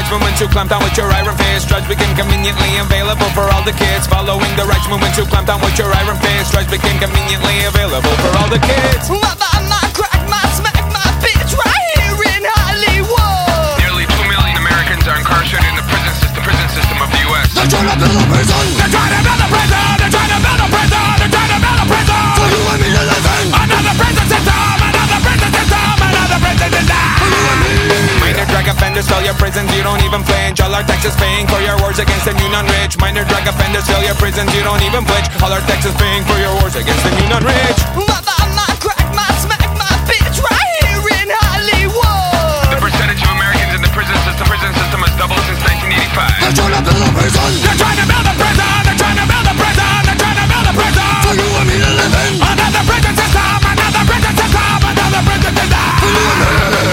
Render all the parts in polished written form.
movement to clamp down with your iron fist. Drugs became conveniently available for all the kids. Following the rights movement to clamp down with your iron fist. Drugs became conveniently available for all the kids. My crack, my smack, my bitch right here in Hollywood. Nearly 2 million Americans are incarcerated in the prison system of the U.S. They're trying to build a prison. They're trying to build a prison. They're trying to build a prison. They're trying to build a prison For you and me to live in. Another prison system. Another prison system. Another prison system. For you and me. Minor drug offenders fill your prisons, you don't even flinch. All our taxes paying for your wars against the new non-rich. Minor drug offenders fill your prisons, you don't even flinch. All our taxes paying for your wars against the new non-rich. My crack, my smack, my bitch right here in Hollywood. The percentage of Americans in the prison system has doubled since 1985. They're trying to build a prison. They're trying to build a prison. They're trying to build a prison. They're trying to build a prison For you and me to live in. Another prison system. Another prison system. Another prison system. For you and me.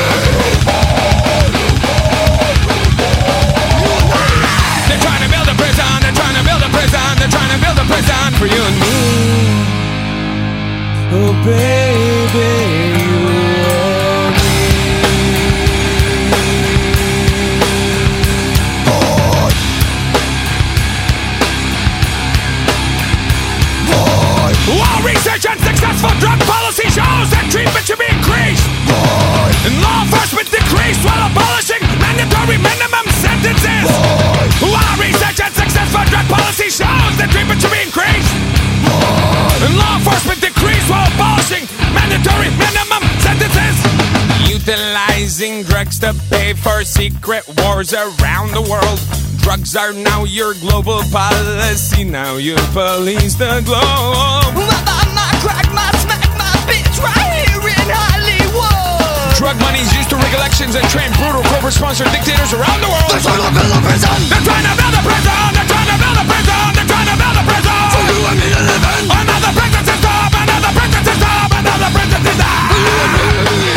They're trying to build a prison. They're trying to build a prison. They're trying to build a prison for you and me. Oh baby, you and me. While research and successful drug policy shows that treatment should be increased, and law enforcement decreased while abolishing mandatory minimum sentences. While research and successful drug policy shows that treatment should be increased, and law enforcement decreased while abolishing mandatory minimum sentences. Utilizing drugs to pay for secret wars around the world. Drugs are now your global policy. Now you police the globe. My crack, my smack, my bitch right here in Hollywood. Drug money's used to rig elections and train brutal corporate-sponsored dictators around the world. They're trying to build a prison. They're trying to build a prison. They're trying to build a prison. They're trying to build a prison For you and me to live in. Another prison system. Another prison system. Another prison system. For you and me.